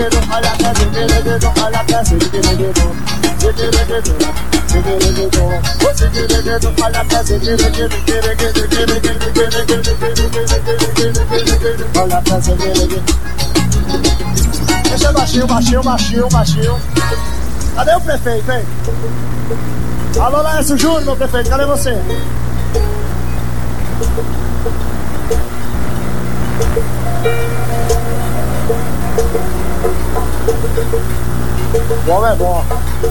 Deixa baixinho. Cadê o prefeito, hein? Alô, Laércio Júnior, meu prefeito, cadê você? Bom é bom.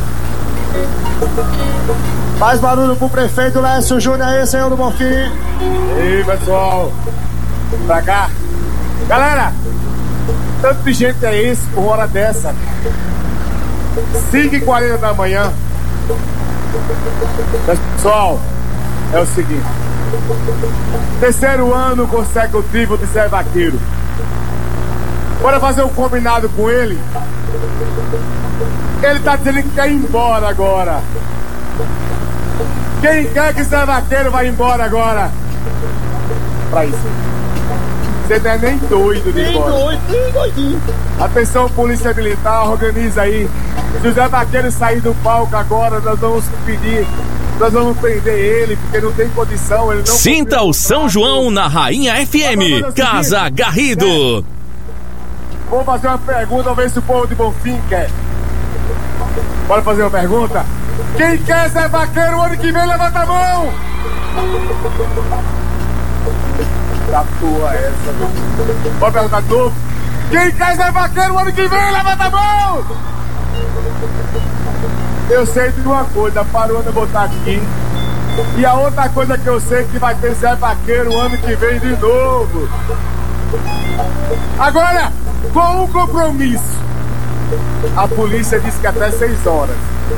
Faz barulho pro prefeito Laércio Júnior aí, senhor do Bonfim. E aí, pessoal, pra cá. Galera, tanto de gente é esse por hora dessa? 5h40 da manhã. Pessoal, é o seguinte: terceiro ano consecutivo de Zé Vaqueiro. Bora fazer um combinado com ele. Ele tá dizendo que quer ir embora agora. Quem quer que Zé Vaqueiro vá embora agora? Pra isso. Você não é nem doido de ir embora. Nem doidinho. Atenção, polícia militar, organiza aí. Se o Zé Vaqueiro sair do palco agora, nós vamos prender ele, porque não tem condição. Ele não Sinta o São João na Rainha FM, Casa Garrido. Vou fazer uma pergunta, vamos ver se o povo de Bonfim quer. Bora fazer uma pergunta? Quem quer Zé Vaqueiro o ano que vem, levanta a mão! Da tua essa. Bora perguntar de novo. Quem quer Zé Vaqueiro o ano que vem, levanta a mão! Eu sei de uma coisa, para o ano eu botar aqui. E a outra coisa que eu sei é que vai ter Zé Vaqueiro o ano que vem de novo. Agora, com um compromisso. A polícia disse que até 6 horas.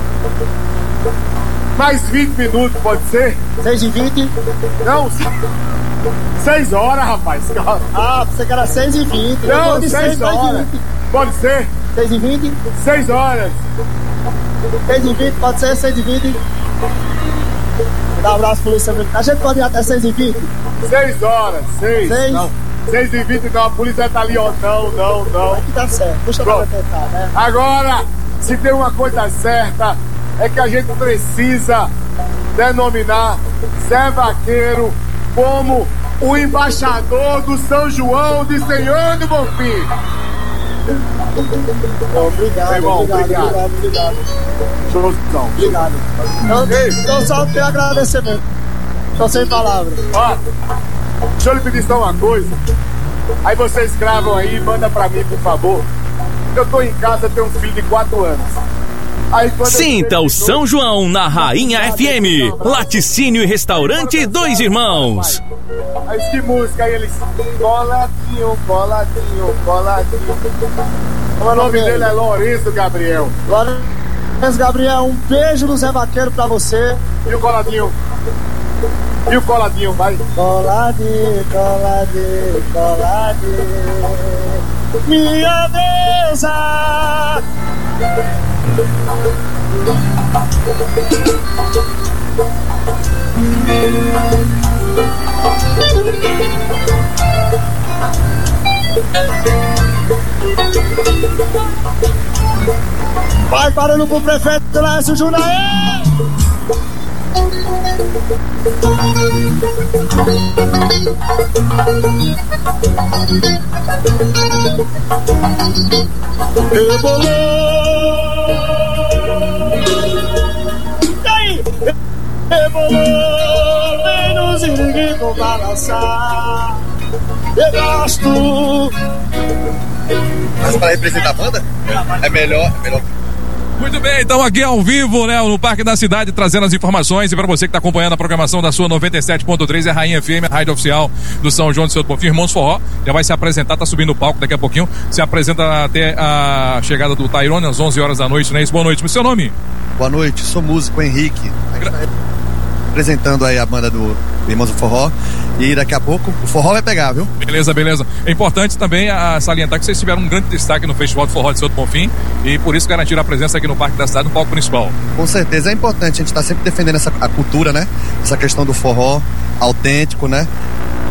Mais 20 minutos, pode ser? 6h20? Não, 6 horas, rapaz. Ah, você quer 6h20. Não, 6 horas. Pode ser? 6h20? 6 horas. 6h20, pode ser 6h20. Dá um abraço, polícia militar. A gente pode ir até 6h20? 6 horas, 6. 6? Não. 6h20, não, a polícia tá ali, ó. Não. Aqui tá certo, puxa pra tentar, né? Agora, se tem uma coisa certa, é que a gente precisa denominar Zé Vaqueiro como o embaixador do São João de Senhor do Bonfim. Obrigado. Showzão. Obrigado. Eu só quero agradecer mesmo. Tô sem palavras. Ó, deixa eu lhe pedir só uma coisa. Aí vocês gravam aí, manda pra mim, por favor. Eu tô em casa, tenho um filho de 4 anos. Sinta o São João na Rainha FM, Laticínio e Restaurante Dois Irmãos. Aí que música aí, eles coladinho. O nome dele é Lourenço Gabriel. Lourenço Gabriel, um beijo do Zé Vaqueiro pra você. E o coladinho? Vai. Coladinho. Minha mesa. Vai parando pro prefeito Laércio Júnior. Rebolou. E aí? Rebolou. Vem no ziringuito balançar. Eu gosto. Mas para representar a banda? É melhor. Muito bem, então aqui ao vivo, né, no Parque da Cidade, trazendo as informações. E para você que está acompanhando a programação da sua 97.3, é a Rainha FM, a rádio oficial do São João de Seu Bonfim, Irmãos Forró. Já vai se apresentar, tá subindo o palco daqui a pouquinho. Se apresenta até a chegada do Tairone às 11 horas da noite, né? Boa noite, seu nome? Boa noite, sou músico Henrique. Apresentando aí a banda do Irmãos do Forró. E daqui a pouco o forró vai pegar, viu? Beleza. É importante também salientar que vocês tiveram um grande destaque no Festival de Forró de Seu Bonfim e por isso garantiram a presença aqui no Parque da Cidade, no palco principal. Com certeza, é importante, a gente está sempre defendendo a cultura, né? Essa questão do forró autêntico, né?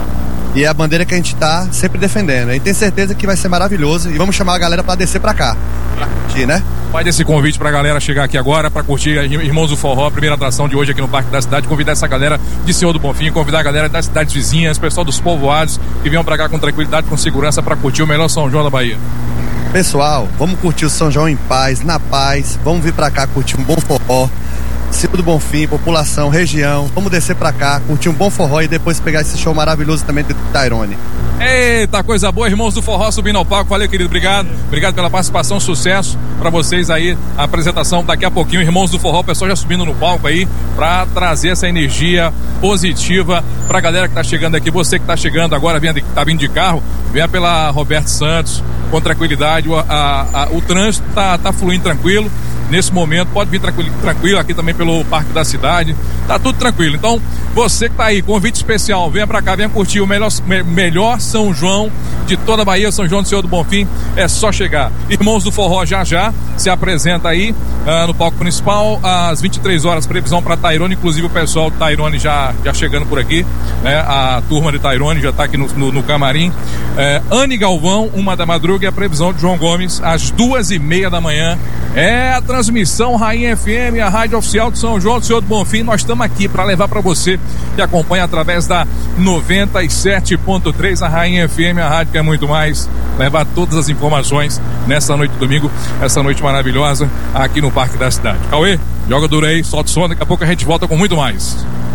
E é a bandeira que a gente tá sempre defendendo. E tenho certeza que vai ser maravilhoso. E vamos chamar a galera pra descer pra cá. Pra curtir, né? Faz esse convite pra galera chegar aqui agora pra curtir Irmãos do Forró, a primeira atração de hoje aqui no Parque da Cidade. Convidar essa galera de Senhor do Bonfim, convidar a galera das cidades vizinhas, pessoal dos povoados que venham pra cá com tranquilidade, com segurança pra curtir o melhor São João da Bahia. Pessoal, vamos curtir o São João em paz, na paz. Vamos vir pra cá curtir um bom forró. Senhor do Bonfim, população, região, vamos descer pra cá, curtir um bom forró e depois pegar esse show maravilhoso também do Tairone. Eita, coisa boa, Irmãos do Forró subindo ao palco. Valeu, querido, obrigado pela participação, sucesso pra vocês aí, a apresentação daqui a pouquinho, Irmãos do Forró, o pessoal já subindo no palco aí pra trazer essa energia positiva pra galera que tá chegando aqui. Você que tá chegando agora, tá vindo de carro, venha pela Roberto Santos com tranquilidade, o trânsito tá fluindo tranquilo. Nesse momento, pode vir tranquilo aqui também pelo Parque da Cidade, tá tudo tranquilo. Então, você que tá aí, convite especial, venha pra cá, venha curtir o melhor São João de toda a Bahia, São João do Senhor do Bonfim, é só chegar. Irmãos do Forró já se apresenta aí no palco principal, às 23 horas, previsão pra Tairone, inclusive o pessoal do Tairone já chegando por aqui, né? A turma de Tairone já tá aqui no camarim. Anne Galvão, 1 da madruga, e a previsão de João Gomes, às 2:30 da manhã. É a transmissão Rainha FM, a rádio oficial de São João do Senhor do Bonfim. Nós estamos aqui para levar para você que acompanha através da 97.3, a Rainha FM, a rádio que é muito mais, levar todas as informações nessa noite de domingo, essa noite maravilhosa aqui no Parque da Cidade. Cauê, joga duro aí, solta o som, daqui a pouco a gente volta com muito mais.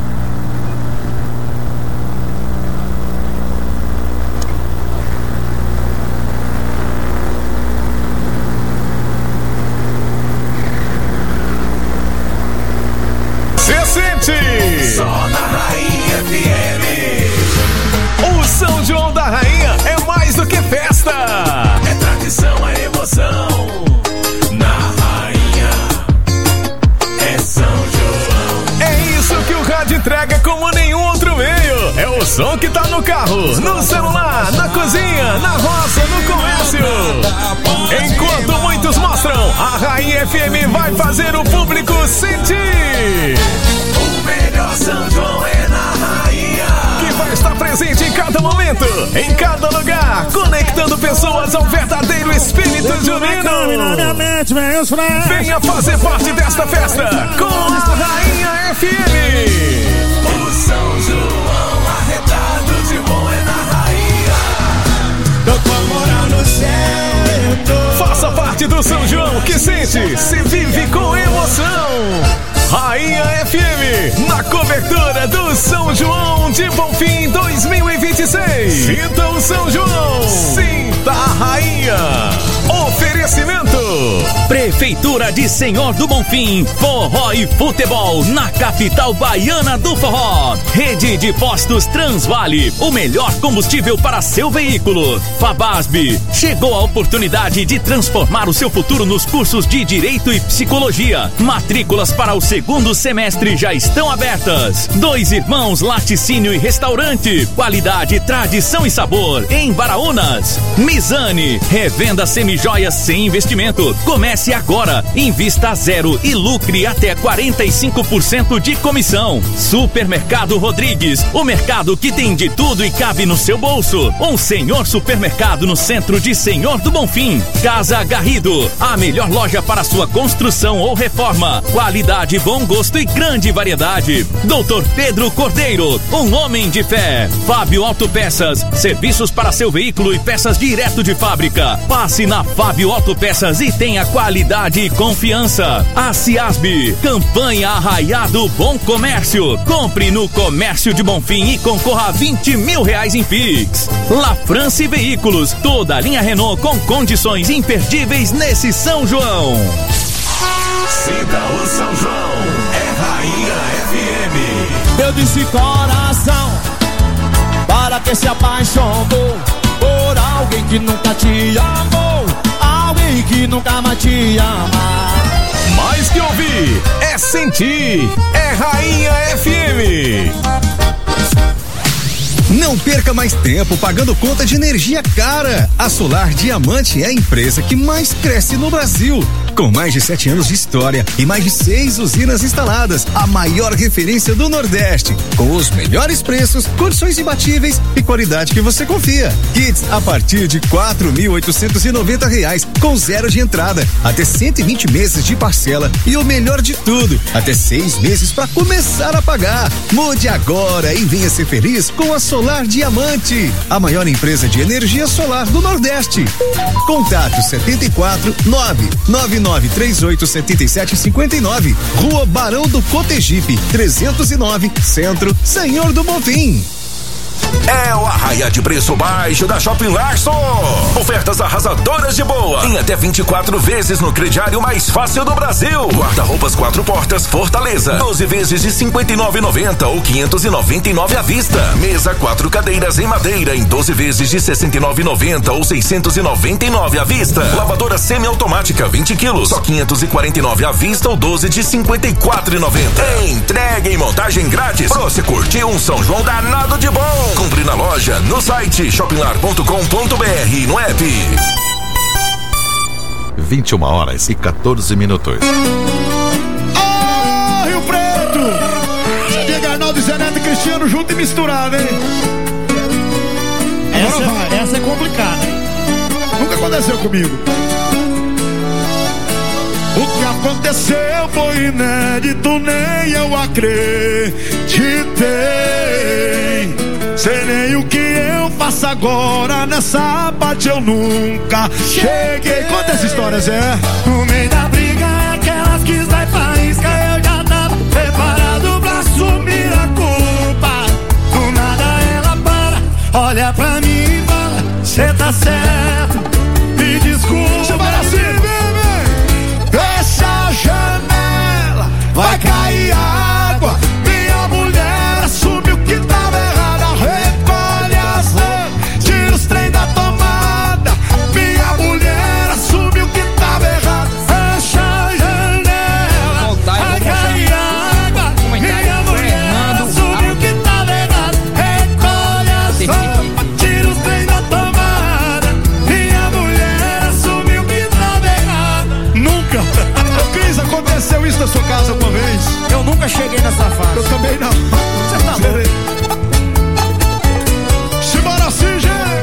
Só na Rainha FM. O São João da Rainha é mais do que festa. É tradição, é emoção. Na Rainha é São João. É isso que o rádio entrega como nenhum outro meio. É o som que tá no carro, no celular, na cozinha, na roça, no comércio. Enquanto muitos mostram, a Rainha FM vai fazer o público sentir. Melhor São João é na Rainha, que vai estar presente em cada momento, em cada lugar, conectando pessoas ao verdadeiro espírito junino. Venha fazer parte desta festa com a Rainha FM. O São João arretado de bom é na Rainha. Eu tô morando no céu. Faça parte do São João que sente, se vive com emoção. Rainha FM, na cobertura do São João de Bonfim 2026. Sinta o São João, sinta a Rainha. Oferecimento: Prefeitura de Senhor do Bonfim, forró e futebol na capital baiana do forró. Rede de postos Transvale, o melhor combustível para seu veículo. Fabasb, chegou a oportunidade de transformar o seu futuro nos cursos de Direito e Psicologia. Matrículas para o segundo semestre já estão abertas. Dois Irmãos Laticínio e Restaurante, qualidade, tradição e sabor em Baraúnas. Mizane, revenda semijoias sem investimento. Comece agora, invista a zero e lucre até 45% de comissão. Supermercado Rodrigues, o mercado que tem de tudo e cabe no seu bolso. Um senhor supermercado no centro de Senhor do Bonfim. Casa Garrido, a melhor loja para sua construção ou reforma. Qualidade, bom gosto e grande variedade. Doutor Pedro Cordeiro, um homem de fé. Fábio Autopeças, serviços para seu veículo e peças direto de fábrica. Passe na Fábio Autopeças e tenha qualidade e confiança. A Ciasb, campanha Arraiado Bom Comércio. Compre no Comércio de Bonfim e concorra a R$20 mil em Pix. La France Veículos, toda a linha Renault com condições imperdíveis nesse São João. Sinta o São João, é Rainha FM. Eu disse coração, para que se apaixonou por alguém que nunca te amou, alguém que nunca vai te amar. Mais que ouvir, é sentir, é Rainha FM. Não perca mais tempo pagando conta de energia cara. A Solar Diamante é a empresa que mais cresce no Brasil. Com mais de 7 anos de história e mais de 6 usinas instaladas, a maior referência do Nordeste, com os melhores preços, condições imbatíveis e qualidade que você confia. Kits a partir de R$4.890, com 0 de entrada, até 120 meses de parcela e o melhor de tudo, até 6 meses para começar a pagar. Mude agora e venha ser feliz com a Solar Diamante, a maior empresa de energia solar do Nordeste. Contato 74999387759, Rua Barão do Cotegipe, 309, Centro, Senhor do Bonfim. É o arraia de preço baixo da Shopping Larson. Ofertas arrasadoras de boa. Em até 24 vezes no crediário mais fácil do Brasil. Guarda-roupas 4 portas Fortaleza. 12 vezes de R$59,90 ou R$599 à vista. Mesa 4 cadeiras em madeira em 12 vezes de R$69,90 ou R$699 à vista. Lavadora semiautomática 20 quilos. Só R$549 à vista ou 12 de R$54,90. Entrega e montagem grátis. Pra você curtir um São João danado de bom. Compre na loja, no site shoppinglar.com.br e no app. 21h14. Rio Preto! Diego Arnaldo, Zé Neto e Cristiano junto e misturado, hein? Essa é complicada, hein? Nunca aconteceu comigo. O que aconteceu foi inédito, nem eu acreditei. Sei nem o que eu faço agora, nessa parte eu nunca cheguei. Conta essa história, Zé. No meio da briga, aquelas que sai faísca, eu já tava preparado pra assumir a culpa. Do nada ela para, olha pra mim e fala: cê tá certo, me desculpa. Você vai assim, bebê. Fecha a janela, vai cair água. Minha mulher assumiu que tava errada. Recolhe as roupas, tira os trem da tomada. Minha mulher assumiu que tava errado. Fecha a janela, vai cair água. Minha mulher assumiu que tava errado. Recolhe as roupas, tira os trem da tomada. Minha mulher assumiu que tava errado. Nunca. Ô Cris, aconteceu isso na sua casa uma vez? Eu nunca cheguei nessa fase. Eu também não. Você tá louco? Simbora assim, gente.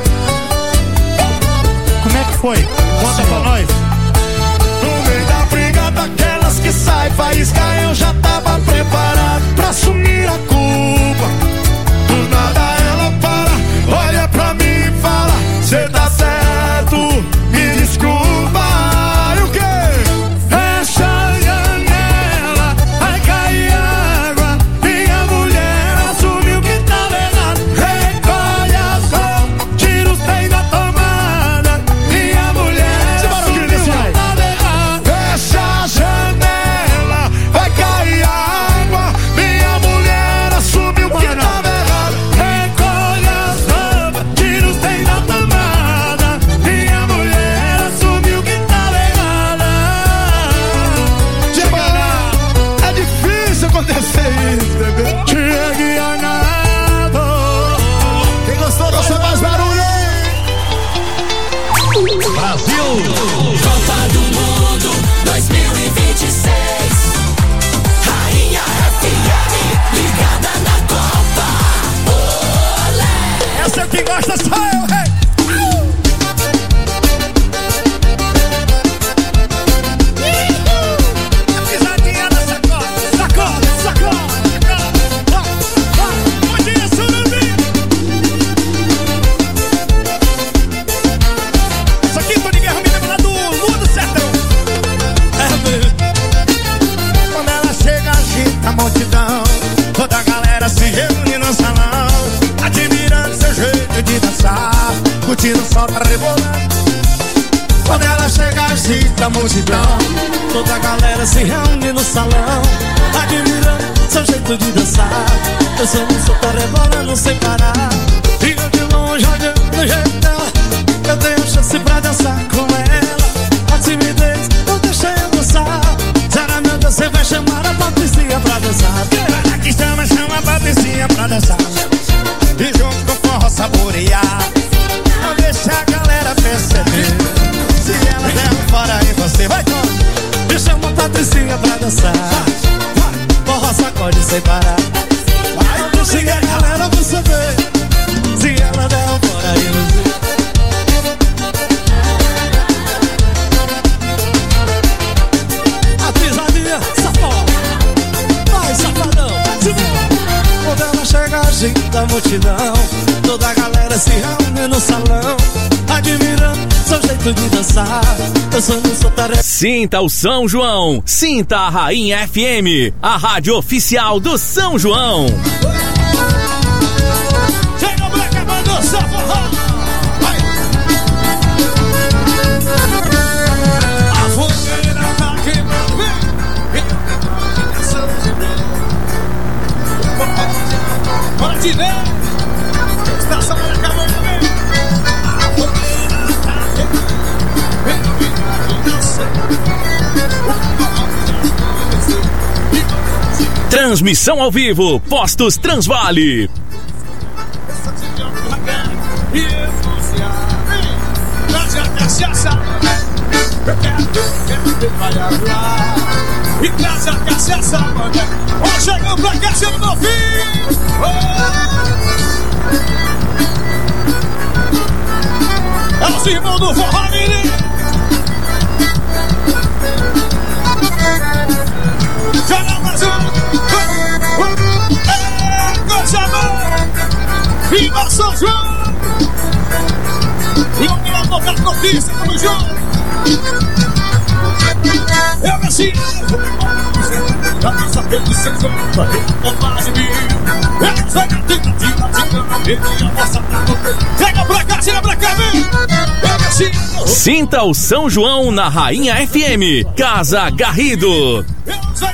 Como é que foi? Conta pra nós. No meio da briga daquelas que sai faísca, eu já tava preparado pra assumir a culpa. Do nada ela para, olha pra mim e fala: cê tá certo, me desculpa. E o quê? Fecha a janela, vai cair água. Minha mulher assumiu que tava errado. Recolhe as roupas, tira os trem da tomada. Minha mulher assumiu que tava errado. Fecha a janela, vai cair água. Minha mulher assumiu que tava errado. Recolhe as roupas, tira os trem da tomada. Minha mulher assumiu que tava errada. É difícil acontecer isso, bebê. Diego Arnaldo. Quem gostou, você faz barulho. Brasil! Copa do Mundo 2026. Rainha FM, ligada na Copa. Olé! Essa é o que gosta, só eu, rei. A pisadinha da sacola, sacola, sacola, sacola. Bom dia, Surubim. Isso aqui, Tony Guerra, me lembra lá do Mundo Sertão. Quando ela chega, agita a multidão. Toda a galera se reúne no salão, admirando seu jeito de dançar, curtindo o sol, tá rebolando. Quando ela chega, agita a multidão. Toda a galera se reúne no salão, admirando seu jeito de dançar. Dançando o sol, tá rebolando sem parar. E eu de longe olhando o jeito dela, eu tenho chance pra dançar com ela. A timidez não deixa eu dançar. Será, meu Deus, você vai chamar a Patricinha pra dançar? Ela que chama a Patricinha pra dançar. E junto com o forró saborear. Não deixa a galera perceber. Se ela der um fora aí, você vai com. dançar. Forró sacode sem parar. Vai, chega a galera pra saber. Se ela der um fora aí no Zé. A pisadinha, safado. Vai, safadão, quando ela chega, agita a multidão. Toda a galera se reúne no salão, admirando seu jeito de dançar. Dançando sua tarefa. Sinta o São João, sinta a Rainha FM, a rádio oficial do São João. Chega pra cá pra dançar forró. Vai. A fogueira tá queimando, vem. Bora te ver. Estação da acabando, vem. A fogueira tá queimando. Transmissão ao vivo, Postos Transvale. E traz a cachaça, mano. Ó, chegando pra cá, chegando no fim. É os irmãos do forró, menino. Joga mais coisa boa. Viva São João. E vamos lá botar notícia, tamo junto. Eu nasci já tô sabendo de São João. Pra reclamar de mim. Eu sou chega pra cá, vem. Eu nasci. Sinta o São João na Rainha FM, Casa Garrido. Eu sou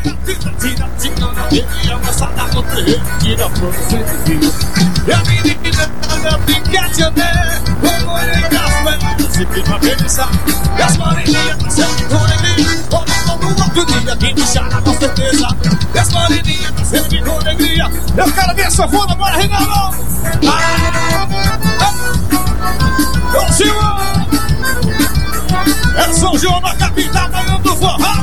a moçada no terreiro, tira pro centro. E a menina anda brinquete, né? Vou olhar as pernas, se fica pensar. E as moreninhas tá sempre com alegria. Todo outro dia que me chama com certeza. E as moreninhas tá sempre com alegria. Eu quero ver essa foda, bora, Reinaldo. Ô, Silvão. É São João na capital, ganhando do forró.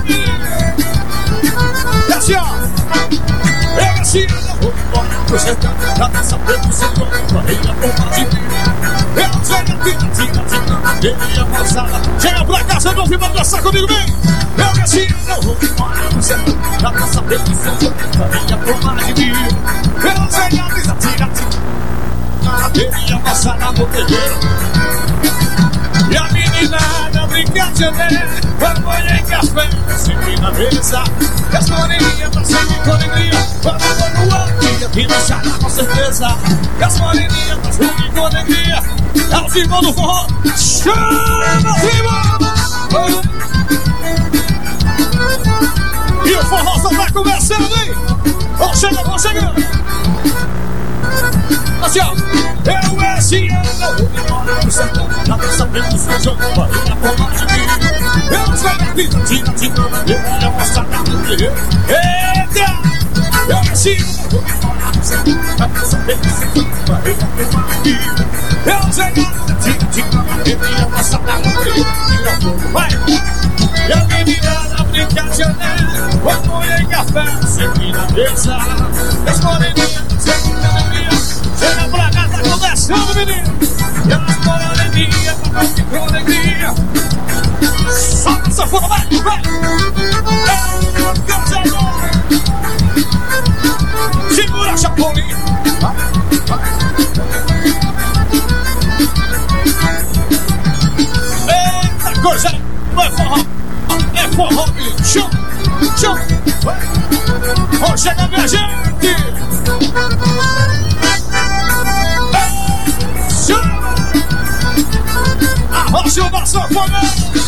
E assim, ó. Eu assim, vou embora pro sertão. Pra dançar pelo São João, pra reina porra de mim. Eu sei a tira, e a moçada. Chega pra casa, não vim pra dançar comigo, vem. Eu assim, vou embora pro sertão. Pra dançar pelo São João, pra reina porra de mim. Eu sei a tira, e a moçada no terreiro. E a meninada brincadeira, vamos olhar em café, sempre na mesa. E as moreninhas tá sempre com alegria. Vamos no alto, que não chama com certeza. E as moreninhas tá sempre com alegria. É o irmão do forró, chama os irmãos. E o forró só tá começando, hein? Vamos chegando. Assim, ó. Eu esse ano vou embora pro sertão. Já tô sabendo São João, barriga por mais de mim. Eu sou a vida, tira, eu posso dar no terreiro. Eita! Eu esse ano vou embora pro sertão. Já tô sabendo São João, barriga por mais de mim. Eu sou a vida, tira, eu posso dar no terreiro. Vai! E a menina brinca de janela, vou molhar em café, sempre na mesa. As moreninhas, sempre na alegria. Chega pra cá, tá começando, menino. E as moreninhas, tá com alegria. Solta essa foda, vai. Segura a chapolinha. Eita coisa, não é forró. É forró, menino. Chão. Ó, chega, minha gente. Arrocha o nosso fogo.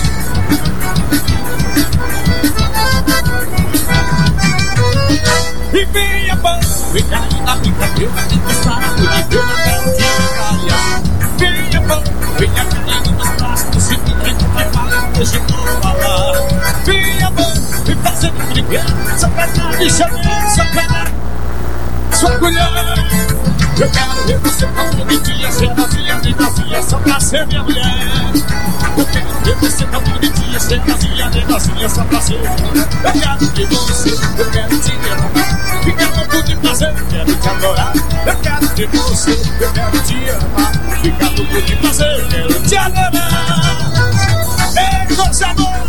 E vinha pão, e cai na brincadeira. E sarado de Deus, até o dia vinha pão, vinha caindo nos braços. E vinha preparando de falar. Vinha pão, e fazendo brinquedo. Só pra dar de chamar, só pra dar. sua colher. Eu quero ver você tão bonitinha, cheirosinha, negocinha, só pra ser minha mulher. Eu quero ver você tão bonitinha, cheirosinha, negocinha, só pra ser minha mulher. Eu quero ver você, eu quero te amar, ficar louco de prazer, eu quero te adorar. Eu quero ver você, eu quero te amar, ficar louco de prazer, eu quero te adorar. Ei, coisa boa,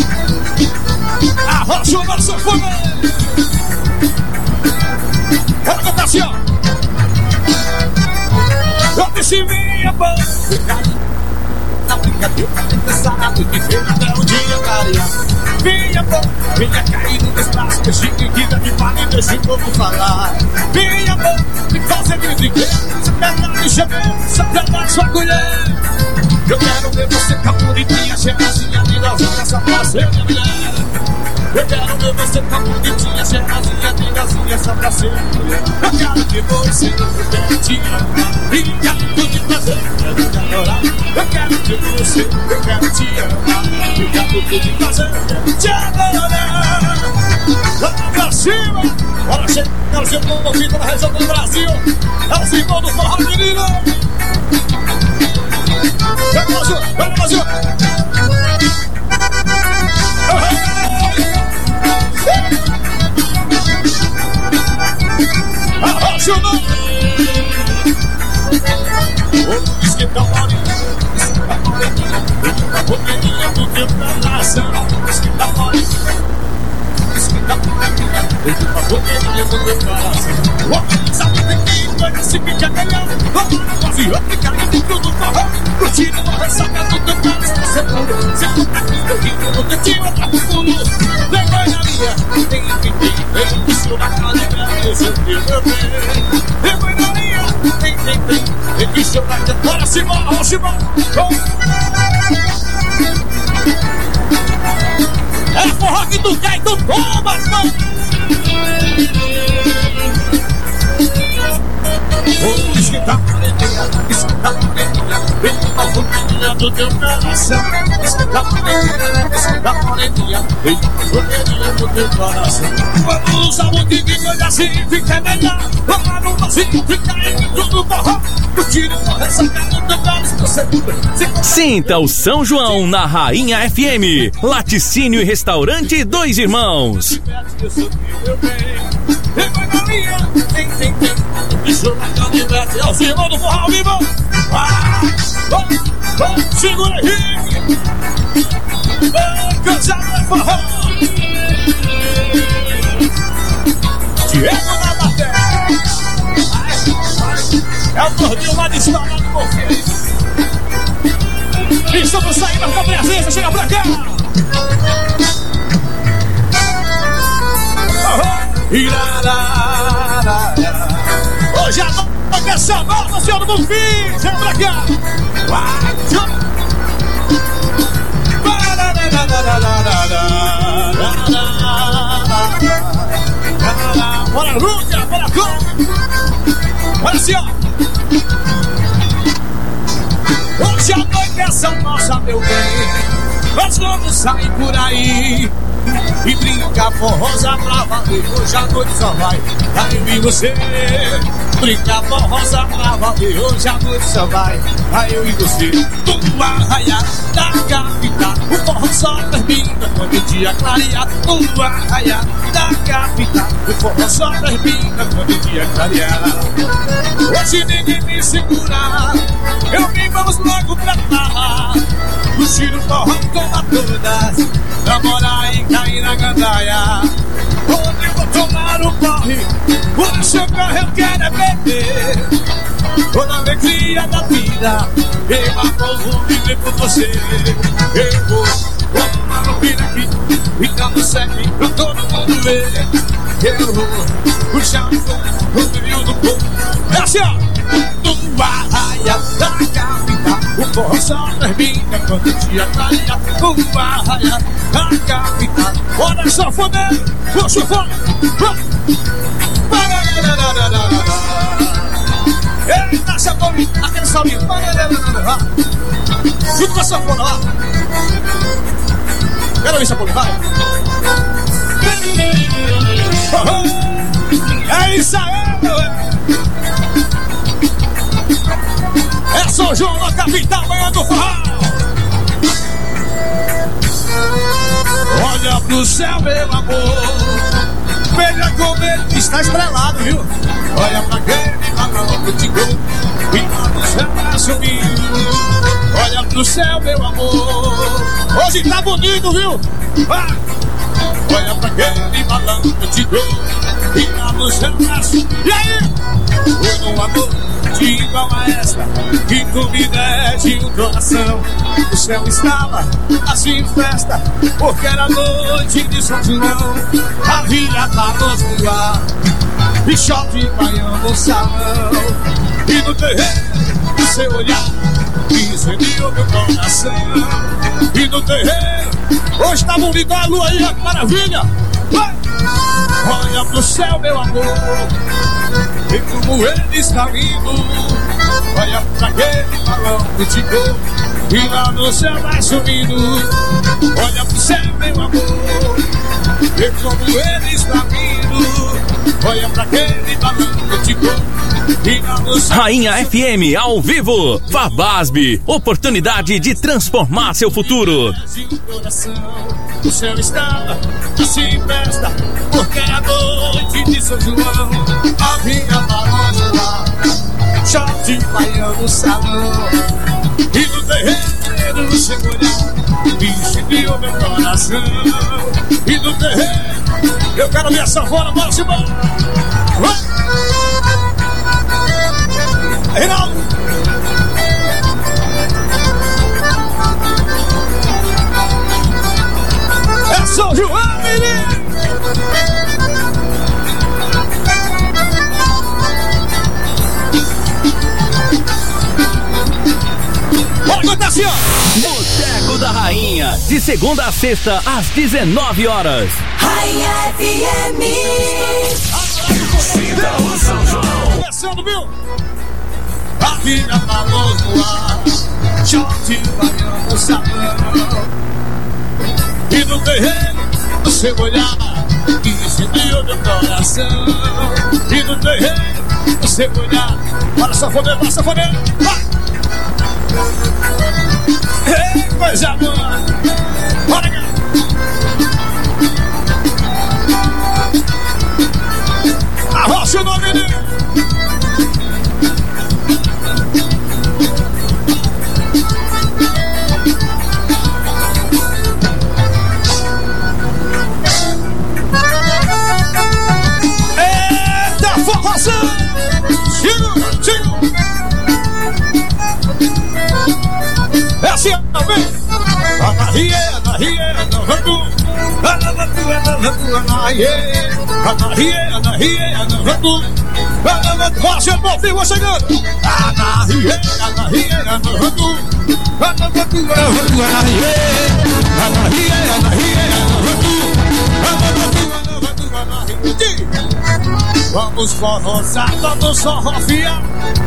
arrocha o nosso fogo. Ela canta assim, ó. Eu disse minha boca, na brincadeira, dançar a noite inteira até o dia clarear. Minha boca, venha cair no espaço, deixe que guida me fale e deixe o povo falar. Minha boca, me faça me brincar, se pegar me chamar, só pegar sua colher. Eu quero ver você tão bonitinha, cheirosinha, negocinha, só pra ser minha mulher. Eu quero ver você tão bonitinha, cheirosinha, negocinha, só pra ser minha mulher. Eu quero ver você, eu quero te amar, ficar louco de prazer, eu quero te adorar. Eu quero ver você, eu quero te amar, ficar louco de prazer, eu quero te adorar. Vamos pra cima, bora chegar, quero ser promovido na região do Brasil. É o irmão do forró, menino. Vai, Brasil, vai, Brasil. Arrocha o nome. Diz que tá moreninha, diz que tá moreninha, tá moreninha do teu coração. Diz que tá moreninha, diz que tá moreninha, tá moreninha do teu coração. O homem sabe que coisa se fica melhor. Vamos quase ficar dentro do forró, curtindo uma ressaca do teu coração. Se tu tá aqui no rio, no cantinho atrás do fundo, vem na minha, vem isso na cara de beleza, meu bem. Vem na minha, vem isso na cara, bora se embora, vamos se embora. É forró que tu quer e tu toma, diz que tá moreninha, diz que tá moreninha, vem uma moreninha do teu coração. Diz que tá moreninha, diz que tá moreninha, vem uma moreninha do teu coração. Vamos usar um de coisa assim, fica melhor. Vamos lá no vazio, fica aí dentro do forró, curtindo uma ressaca do teu coração. Sinta o São João na Rainha FM. Laticínio e Restaurante Dois Irmãos. Isso na canivete, é o irmão do forró vivo. Segura aí. Cansado é forró. Diego da bateria. É o gordinho lá de cima, lá do Morfês. Estamos saindo com a presença, chega pra cá. Hoje a noite é chamada, senhor do Bonfim, chega pra cá. Bora, Lúcia, bora, Clã. Olha assim, ó. Hoje a noite é São Nossa, meu bem. Nós vamos sair por aí e brincar forrosa pra valer. Hoje a noite só vai eu e você. Brincar forrosa pra valer. Hoje a noite só vai eu e você. No arraial da capital, o forró só termina quando o dia clarear. No arraial da capital, o forró só termina quando o dia clarear. Hoje ninguém me segura, eu vim, vamos logo pra lá. Curtir o forró com a todas, namorar e cair na gandaia. Onde eu vou tomar um corre, o seu carro eu quero é beber. Toda alegria da vida, eu vou viver por você. Eu vou tomar um piraquim, ficar no seque pra todo mundo ver. Eu vou puxar o frio do corpo. É assim, ó. No arraial da capital, o forró só termina quando o dia clareia. No arraial da capital, olha só, fodendo, puxa o fogo. Eita, Chapolin, aquele solinho. Junto com a sanfona, lá. Quero ver, Chapolin, vai. É isso aí. É São João, a capital, manhã do forró. Olha pro céu, meu amor, veja como ele está estrelado, viu? Olha pra aquele balão que te deu, e no céu tá subindo. Olha pro céu, meu amor, hoje tá bonito, viu? Ah! Olha pra aquele balão que te deu, e no céu tá subindo. E aí? Foi numa noite igual a esta que tu me deste o coração. O céu estava assim em festa, porque era noite de São João. Havia palos no ar e chove baião no salão. E no terreiro, o seu olhar incendiou meu coração. E no terreiro, hoje tá bonito a lua aí, que maravilha. Vai! Olha pro céu, meu amor, e como ele está lindo. Olha pra aquele balão que te deu, e lá no céu vai subindo. Olha pro céu, meu amor, e como ele está lindo. Olha pra aquele balão que te deu, e lá no céu. Rainha FM ao vivo. Fabasbe, oportunidade de transformar seu futuro. O céu estava assim em festa, porque era noite de São João. Havia balões no ar, chove baião no salão. E no terreiro, o seu olhar incendiou meu coração. E no terreiro, eu quero ver a sanfona, bora se embora. Reinaldo! É São João, menino! Bora cantar assim, ó! Boteco da Rainha, de segunda a sexta, às 19 horas. Rainha FM. Sinta o São João. Começando, viu? A vida falou no ar, chove baião no salão. E no terreiro, o seu olhar incendiou meu coração. E no terreiro, o seu olhar. Bora sanfoneiro, vai! Ei, coisa boa! Bora cá! Arrocha o nome dele! Eita, formação! Chega! É assim, também! Ana Riena, Randu! Ana Riena, Randu! Rocha, bom, vem chegando! Ana Riena, Randu! Vamos forrosar, vamos forrofiar.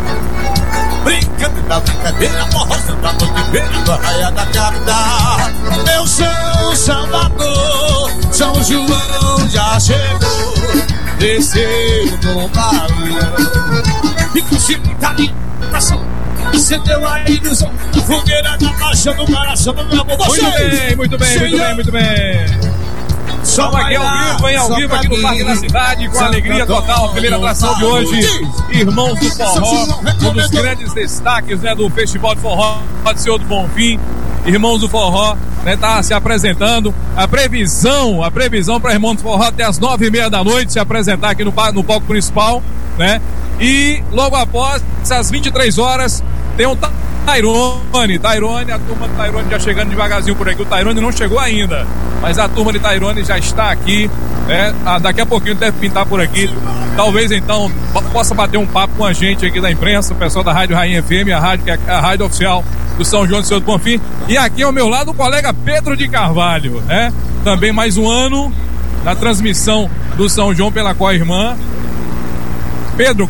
Brincadeira, forrosa da noite inteira, da raia da capital. Eu sou Salvador, São João já chegou, desceu no balão. E com simultaneação, acendeu a ilusão, a fogueira da paixão no coração do meu amor. Muito bem. Estamos aqui ao vivo aqui no Parque da Cidade, com alegria total, a primeira atração de hoje, Irmãos do Forró, um dos grandes destaques, né, do Festival de Forró de Senhor do Bonfim. Irmãos do Forró, né, tá se apresentando. A previsão para Irmãos do Forró até as 9h30 da noite se apresentar aqui no palco principal, né? E logo após, às 23 horas, tem um Tairone, a turma do Tairone já chegando devagarzinho por aqui. O Tairone não chegou ainda, mas a turma de Tairone já está aqui, né? Daqui a pouquinho deve pintar por aqui. Talvez então possa bater um papo com a gente aqui da imprensa, o pessoal da Rádio Rainha FM, a rádio que é a rádio oficial do São João do Senhor do Bonfim. E aqui ao meu lado o colega Pedro de Carvalho, né? Também mais um ano na transmissão do São João pela Coirmã. Pedro,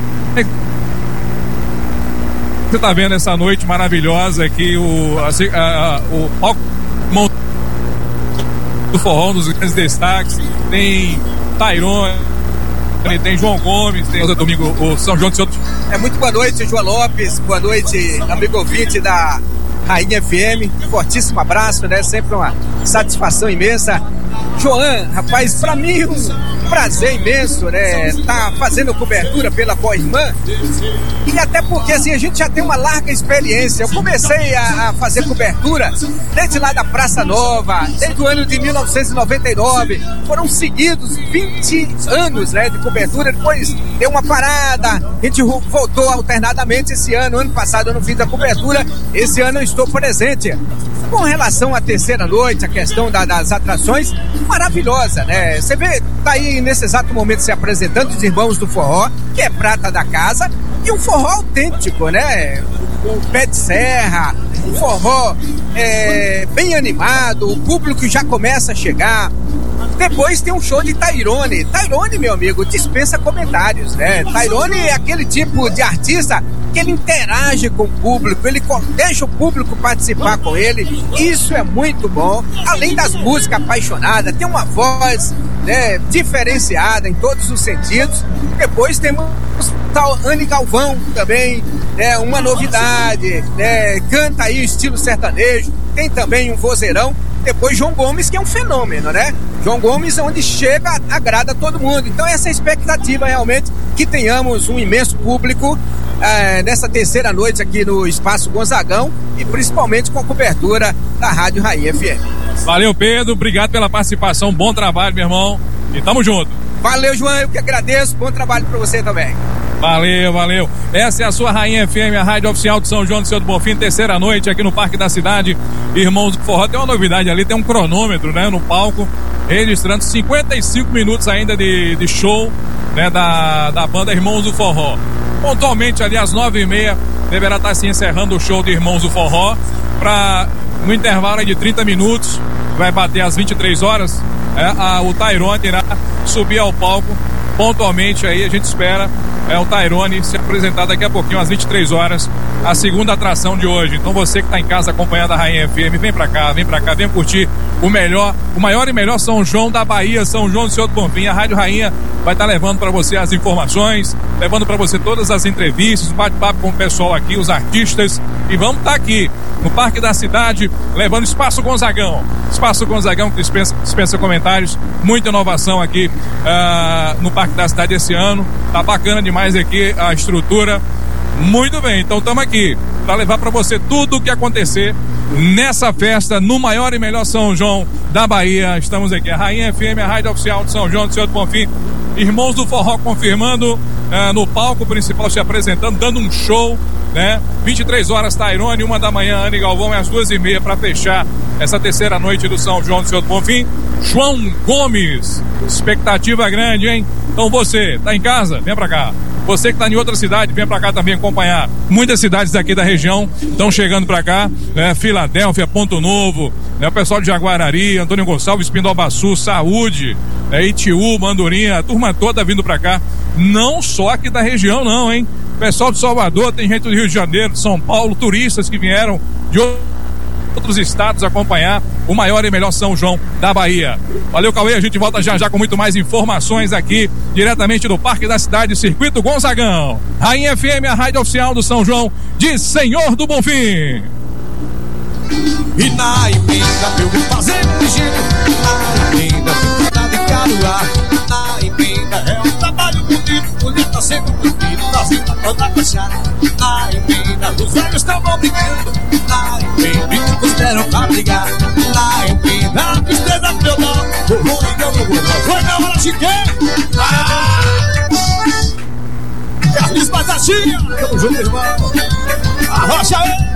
você está vendo essa noite maravilhosa aqui, o palco do forró, um dos grandes destaques, tem Tairone, Tem João Gomes, tem o domingo o São João de Seu... Muito boa noite, João Lopes, boa noite, amigo ouvinte da Rainha FM, fortíssimo abraço, né? Sempre uma satisfação imensa. Joan, rapaz, pra mim um prazer imenso, né? Tá fazendo cobertura pela Coirmã e até porque assim, a gente já tem uma larga experiência. Eu comecei a fazer cobertura desde lá da Praça Nova, desde o ano de 1999. Foram seguidos 20 anos, né, de cobertura. Depois deu uma parada, a gente voltou alternadamente esse ano. Ano passado eu não fiz a cobertura, esse ano eu estou presente. Com relação à terceira noite, a questão das atrações, maravilhosa, né? Você vê, tá aí nesse exato momento se apresentando os Irmãos do Forró, que é prata da casa, e um forró autêntico, né? O pé de serra, um forró bem animado, o público já começa a chegar. Depois tem um show de Tairone. Tairone, meu amigo, dispensa comentários, né? Tairone é aquele tipo de artista que ele interage com o público, ele deixa o público participar com ele. Isso é muito bom. Além das músicas apaixonadas, tem uma voz, né, diferenciada em todos os sentidos. Depois temos tal Anne Galvão também, né, uma novidade, né, canta aí estilo sertanejo. Tem também um vozeirão. Depois João Gomes, que é um fenômeno, né? João Gomes, onde chega, agrada todo mundo. Então essa é a expectativa realmente, que tenhamos um imenso público nessa terceira noite aqui no Espaço Gonzagão e principalmente com a cobertura da Rádio Rainha FM. Valeu, Pedro, obrigado pela participação, bom trabalho, meu irmão, e tamo junto. Valeu, João, eu que agradeço, bom trabalho pra você também. Valeu. Essa é a sua Rainha FM, a rádio oficial de São João do Seu do Bonfim, terceira noite aqui no Parque da Cidade, Irmãos do Forró. Tem uma novidade ali, tem um cronômetro, né, no palco, registrando 55 minutos ainda de show, né, da banda Irmãos do Forró. Pontualmente ali às 9h30 deverá estar se encerrando o show de Irmãos do Forró, no intervalo de 30 minutos, vai bater às 23 horas, o Tairone irá subir ao palco. Pontualmente aí a gente espera o Tairone se apresentar daqui a pouquinho às 23 horas, a segunda atração de hoje. Então você que está em casa acompanhando a Rainha FM, vem pra cá, vem curtir o maior e melhor São João da Bahia, São João do Seu do Bonfim. A Rádio Rainha vai estar levando para você as informações, levando para você todas as entrevistas, bate-papo com o pessoal aqui, os artistas, e vamos estar aqui no Parque da Cidade, levando Espaço Gonzagão que dispensa comentários, muita inovação aqui no Parque da Cidade esse ano, tá bacana demais aqui a estrutura. Muito bem, então estamos aqui para levar para você tudo o que acontecer nessa festa, no maior e melhor São João da Bahia. Estamos aqui, a Rainha FM, a rádio oficial de São João do Seu do Bonfim. Irmãos do Forró confirmando no palco principal, se apresentando, dando um show, né? 23 horas Tairone, 1 da manhã Anne Galvão, e às 2h30 para fechar essa terceira noite do São João do Seu do Bonfim, João Gomes. Expectativa grande, hein? Então você, tá em casa? Vem pra cá. Você que tá em outra cidade, vem pra cá também acompanhar. Muitas cidades daqui da região estão chegando pra cá, né? Filadélfia, Ponto Novo, né? O pessoal de Jaguarari, Antônio Gonçalves, Pindobaçu, Saúde, Itiú, Mandurinha, a turma toda vindo pra cá. Não só aqui da região não, hein? Pessoal de Salvador, tem gente do Rio de Janeiro, de São Paulo, turistas que vieram de outros estados acompanhar o maior e melhor São João da Bahia. Valeu, Cauê, a gente volta já com muito mais informações aqui, diretamente do Parque da Cidade, Circuito Gonzagão. Rainha FM, a rádio oficial do São João de Senhor do Bonfim. E na emenda eu vou fazer um giro, na emenda fica de Caruá, na emenda é um trabalho bonito tá sempre bonito, tá sempre pra baixar. Na emenda os velhos estavam brincando, na emenda consideram pra brigar, na emenda a tristeza feudal, foi na hora de quê? Carlos Batatinha, tamo junto, irmão, arrocha aí.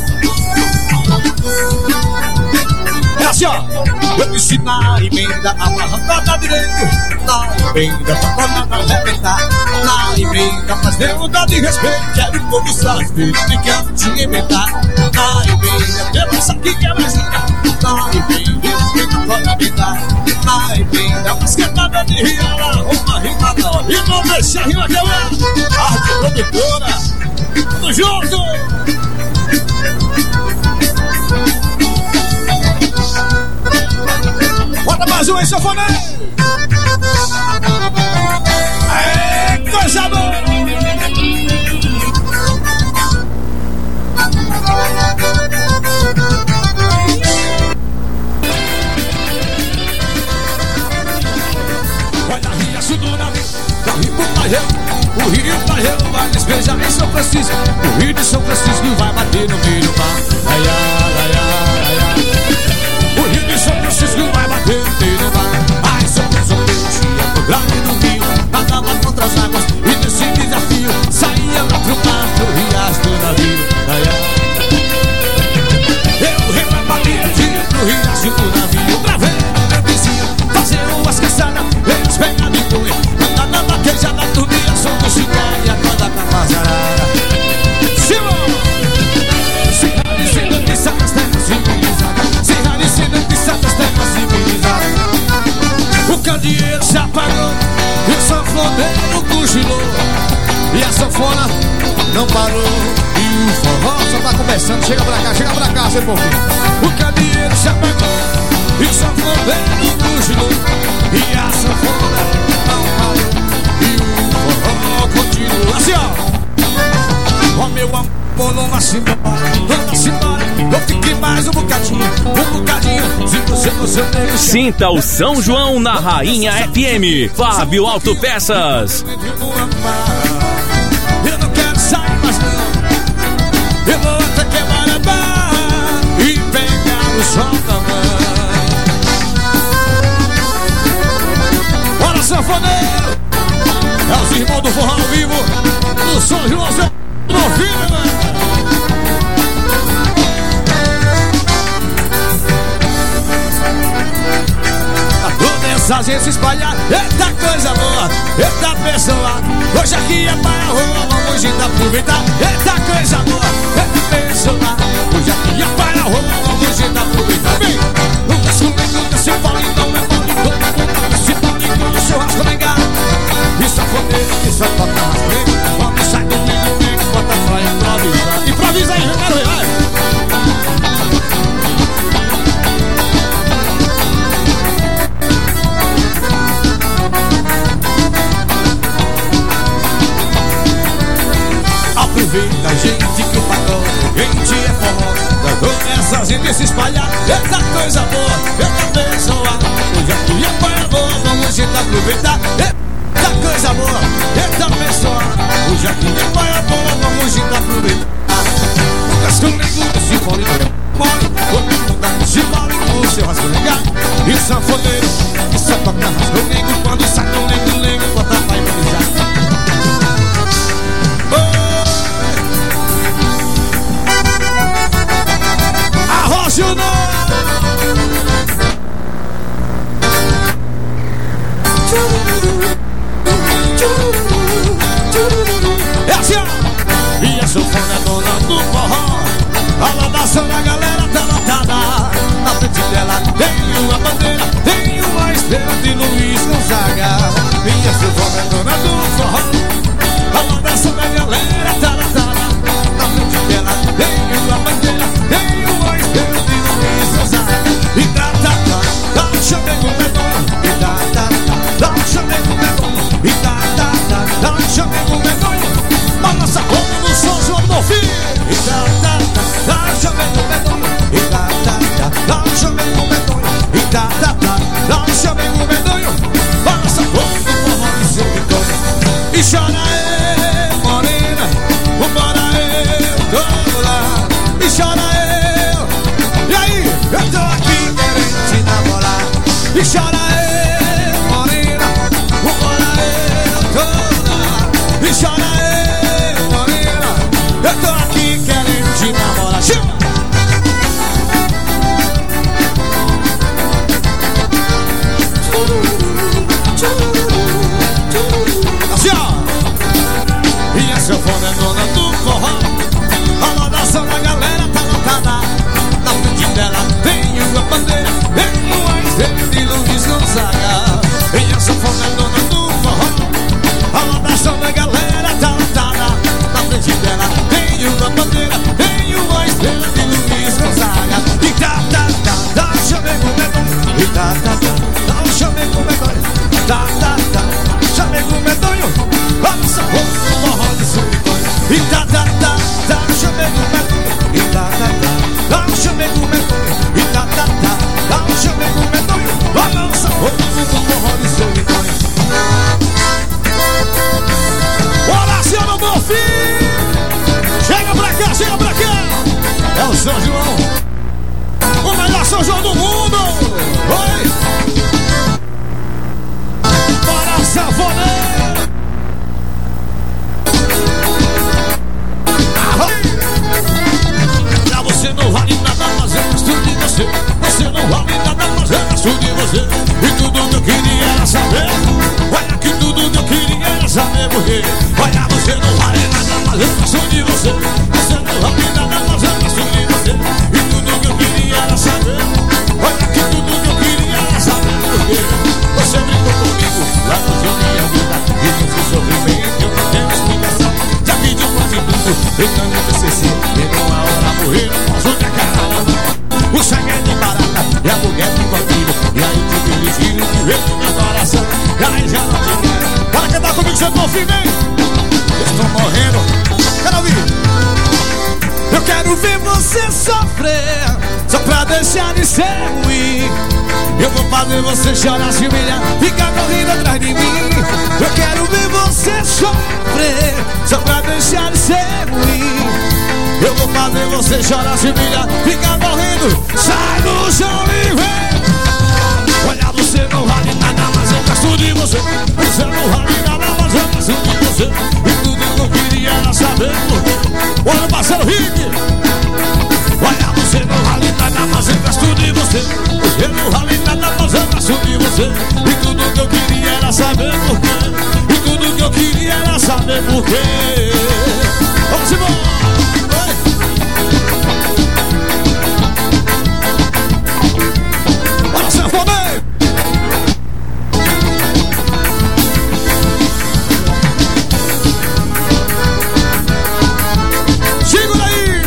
É assim, ó. Eu disse na emenda, amarra da direita, na emenda, pra nada arrebentar, na emenda, mas pergunta de respeito, quero o povo saber de que eu te inventar, na emenda, pelo isso aqui que é mais linda, na emenda, pode arrebentar, na emenda, mas que nada de riola, uma rima não, e não deixa a rima que eu amo, arte produtora, tudo junto. Bota mais um aí, sanfoneiro. coisa boa. Olha a riacho do navio, da Rio pro Pajéu. O Rio Pajéu vai despejar em São Francisco. O Rio de São Francisco vai bater no meio do mar. Ai, ai, ai, ai, ai. O Rio de São Francisco vai bater no meio do mar. Ai, São Francisco tinha programa no Rio. Nadava contra as águas e nesse desafio saía lá pro mar, pro riacho do navio. Ai, ai. Eu rebatia pro riacho do navio. Pra ver o meu vizinho fazer umas caçadas. Eles pegam de boi, andar na vaquejada, dormia só no chicane e acorda com a mazarada. Simão! Se ralicendo de santas terras civilizadas, se ralicendo de santas terras civilizadas. O candeeiro se apagou e o sanfoneiro cochilou. E a sanfona não parou. E o forró só tá começando. Chega pra cá, seu povinho. O candeeiro se apagou e o sanfoneiro cochilou. E a sanfona não parou. E o forró continua. Assim, ó. Ó, meu amor, não vá se embora. Não vá se embora. Eu fiquei mais um bocadinho. Se você não seu nego. Sinta o São João na Rainha FM. Fábio Autopeças. Eu não quero sair mais não. Eu vou até quebrar a barra e pegar o sol da mão. Bora, sanfoneiro! É os irmãos do forró ao vivo no São João, seu filho, mano. Toda essa gente se espalhar, eita coisa boa, eita pessoa. Hoje aqui é para a rua, vamos gente aproveitar. Eita coisa boa, eita pessoa. Hoje aqui é para a rua, vamos gente aproveitar. Vem, Lucas comigo, se fala então, é bom de todo mundo. Se fala então, o churrasco vem cá. E sanfoneiro que só toca raspeiro. Vamos sair comigo, vem que bota pra improvisar. Improvisa aí, eu quero ver, vai. Aproveita, gente, que o pagode gente é forró. Começa a gente se espalhar. Eita coisa boa, eita pessoa. Hoje aqui é para boa, vamos gente aproveitar. Eita coisa boa, eita pessoa. Hoje aqui é para boa, vamos gente aproveitar. Lucas comigo, se fone, mole. Todo mundo dá se vale com o seu rasgo legal. E o sanfoneiro, que só toca rasgo comigo. Quando sai com lengo, bota pra improvisar. Arroz o nome. É assim, ó. E a sanfona é dona do forró. A laudação da galera tá lotada. Na frente dela tem uma bandeira, tem uma estrela de Luiz Gonzaga. E a sanfona é dona do forró. A laudação da galera tá lotada. Na frente dela tem uma bandeira, tem uma estrela de Luiz Gonzaga. E dá, dá um chamego medonho. E dá um chamego medonho. E dá um chamego medonho. Balança como no São João do Filho. E dá um chamego medonho. E dá um chamego medonho. E dá um chamego medonho. Balança como no forró de seu Vitória. E chora eu, morena. Vambora eu, tô lá. E chora eu. E aí, eu tô aqui querendo te namorar. E chora eu, morena. Vambora eu, tô lá. E chora eu, morena. Eu tô aqui querendo te namorar. Chama! Assim, ó. E a sanfona é dona do forró. A laudação da galera tá lotada. Na frente dela tem uma bandeira, tem uma estrela de Luiz Gonzaga. E a sanfona é dona do forró. A laudação da galera tá lotada. Na frente dela tem uma bandeira, tem uma estrela de Luiz Gonzaga. E dá um chamego medonho. E dá um chamego medonho. você. E tudo que eu queria era saber. Olha que tudo que eu queria era saber porque. Olha, você não vale nada, mas eu gosto de você. Você não vale nada, mas eu gosto de você. E tudo que eu queria era saber. Olha que tudo que eu queria era saber porque. Você brincou comigo lá no dia da minha vida. E com seu sofrimento eu não tenho explicação. Já pediu quase tudo, tentando TCC. E numa hora morrer, não posso ter cara. O sangue é de barata e a mulher de vampiro. E aí te dirigindo que veio no meu coração. E aí já não te quero. Para cantar comigo, seu novo filho, hein? Estou morrendo. Quero ouvir. Eu quero ver você sofrer, só pra deixar de ser ruim. Eu vou fazer você chorar, se humilhar, ficar correndo atrás de mim. Eu quero ver você sofrer, só pra deixar de ser ruim. Eu vou fazer você chorar, se humilhar, ficar correndo. Sai do chão e vem. Olha, você não vale nada, mas eu gosto de você. Você não vale nada, mas eu gosto de você. E tudo que eu queria era saber. Olha, parceiro Rick. Olha, você não vale nada, mas eu gosto de você. Você não vale nada, mas eu gosto de você. E tudo que eu queria era saber por quê. E tudo que eu queria era saber por quê. Vamos embora. Bora, sanfoneiro. Segura aí.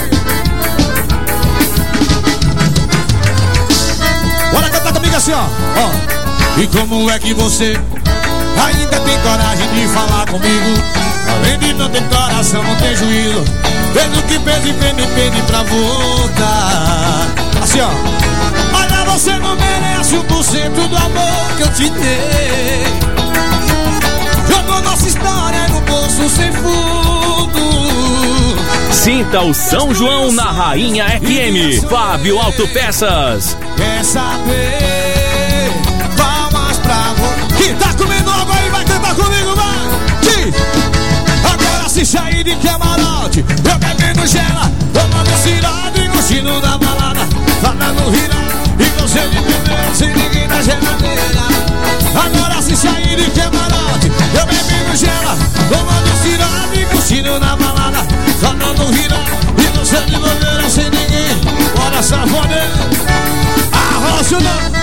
Bora cantar comigo assim, ó. E como é que você ainda tem coragem de falar comigo? Além de não ter coração, não tem juízo. Fez o que fez e pede pra voltar. Assim, ó. Olha, você não merece 1% do amor que eu te dei. Jogou nossa história no bolso sem fundo. Sinta o São João na Rainha FM. Fábio Autopeças. Quer saber? Palmas pra você. Que tá comendo água aí, vai cantar comigo, vai! Agora se sair de camarote, eu bebendo gela, tomando cirado e curtindo na balada. Falando virado e você de beber sem ninguém na geladeira. Agora se sair de camarote, eu bebendo gela, tomando cirado e curtindo na balada. Falando virado e você de beber sem ninguém. Bora, sanfoneiro. Arrocha não.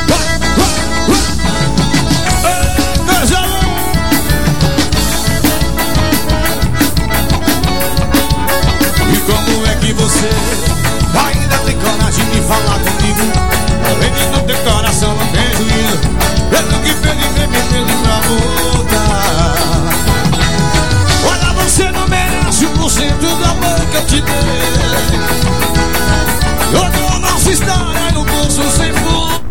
E como é que você ainda tem coragem de falar comigo? Além de não ter coração, não tem juízo. Pelo que fez e fez pra voltar. Olha, você não merece 1% do amor que eu te dei. Jogou nossa história no bolso sem fundo.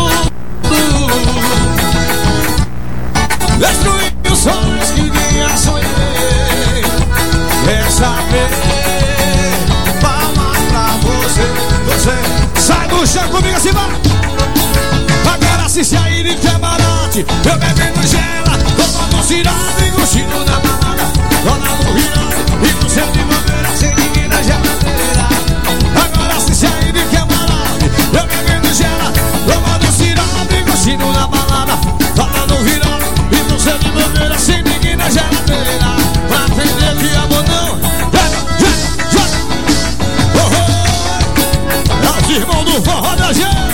Destruiu os sonhos que dia sonhei. Quer saber? Palmas pra você. Você sai do chão comigo assim, vai. Agora se sair de camarote, eu bebendo gela, tomando cirado e curtindo na balada. Dona do virado e você de bandeira sem ninguém na geladeira. Agora se sair de camarote, eu bebendo gela, tomando cirado e curtindo na balada. Dona do virado e você de bandeira sem ninguém na geladeira. Pra aprender que amor não é os irmãos do forró da gente.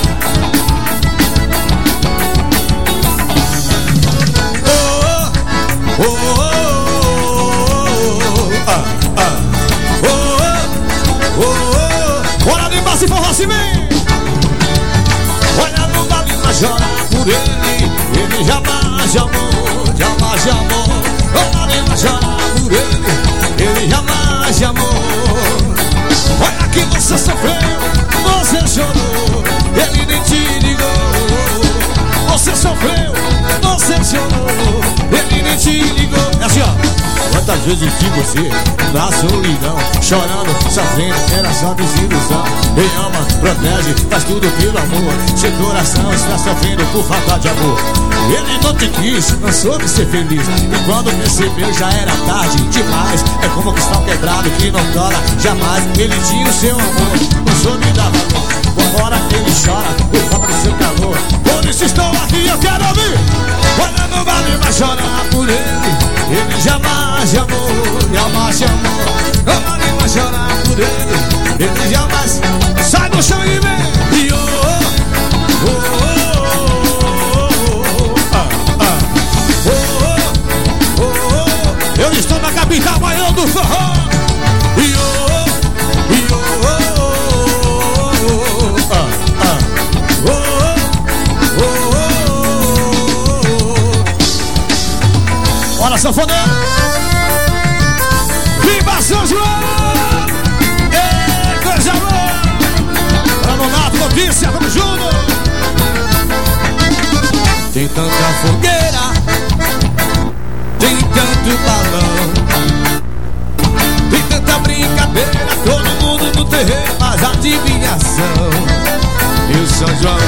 Bora de baixo e forró se vem. Olha, não dá nem pra chorar por ele. Ele jamais amou, jamais amou. Não dá nem pra chorar por ele. Ele jamais amou. Olha que você sofreu, você chorou, ele nem te ligou. Você sofreu, você chorou, ele nem te ligou. É assim, ó. Quantas vezes vi você na solidão, chorando, sofrendo, era só desilusão. Ele ama, protege, faz tudo pelo amor. Seu coração está sofrendo por falta de amor. Ele não te quis, não soube ser feliz. E quando percebeu já era tarde demais. É como um cristal quebrado que não cola jamais. Ele tinha o seu amor, não soube dar valor. Por fora ele chora, por falta do seu calor. Por disse estou aqui, eu quero ouvir. Olha no vale, vai chorar por ele. Ele jamais amou, jamais amou. No vale, vai chorar por ele. Ele jamais. Sai do chão e vem. E oh, oh, oh, oh. Eu estou na capital maior do forró. E oh, e oh, Bora, sanfoneiro! Viva São João! Coisa boa! Pra Nonato, notícia, tamo junto! Tem tanta fogueira, tem tanto balão, tem tanta brincadeira, todo mundo no terreiro faz adivinhação. E o São João